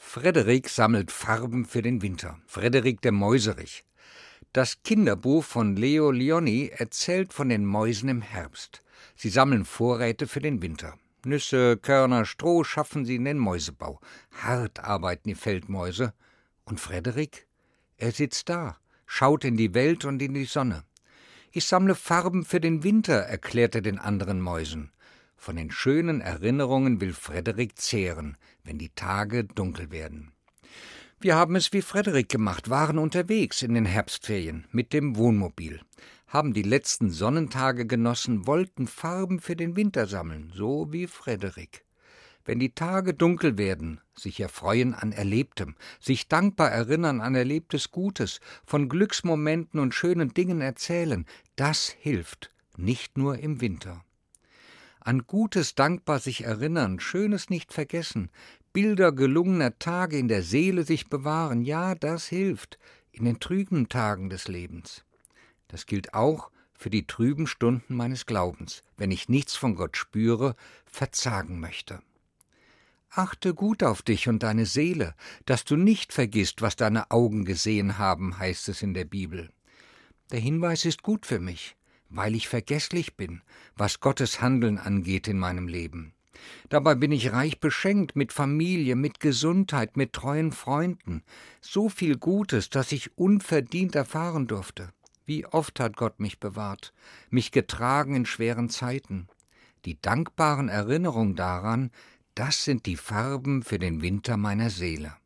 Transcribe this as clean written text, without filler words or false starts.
Frederik sammelt Farben für den Winter. Frederik der Mäuserich. Das Kinderbuch von Leo Lionni erzählt von den Mäusen im Herbst. Sie sammeln Vorräte für den Winter. Nüsse, Körner, Stroh schaffen sie in den Mäusebau. Hart arbeiten die Feldmäuse. Und Frederik? Er sitzt da, schaut in die Welt und in die Sonne. Ich sammle Farben für den Winter, erklärt er den anderen Mäusen. Von den schönen Erinnerungen will Frederik zehren, wenn die Tage dunkel werden. Wir haben es wie Frederik gemacht, waren unterwegs in den Herbstferien mit dem Wohnmobil, haben die letzten Sonnentage genossen, wollten Farben für den Winter sammeln, so wie Frederik. Wenn die Tage dunkel werden, sich erfreuen an Erlebtem, sich dankbar erinnern an erlebtes Gutes, von Glücksmomenten und schönen Dingen erzählen, das hilft, nicht nur im Winter. An Gutes dankbar sich erinnern, Schönes nicht vergessen, Bilder gelungener Tage in der Seele sich bewahren, ja, das hilft in den trüben Tagen des Lebens. Das gilt auch für die trüben Stunden meines Glaubens, wenn ich nichts von Gott spüre, verzagen möchte. Achte gut auf dich und deine Seele, dass du nicht vergisst, was deine Augen gesehen haben, heißt es in der Bibel. Der Hinweis ist gut für mich, weil ich vergesslich bin, was Gottes Handeln angeht in meinem Leben. Dabei bin ich reich beschenkt mit Familie, mit Gesundheit, mit treuen Freunden. So viel Gutes, das ich unverdient erfahren durfte. Wie oft hat Gott mich bewahrt, mich getragen in schweren Zeiten. Die dankbaren Erinnerungen daran, das sind die Farben für den Winter meiner Seele.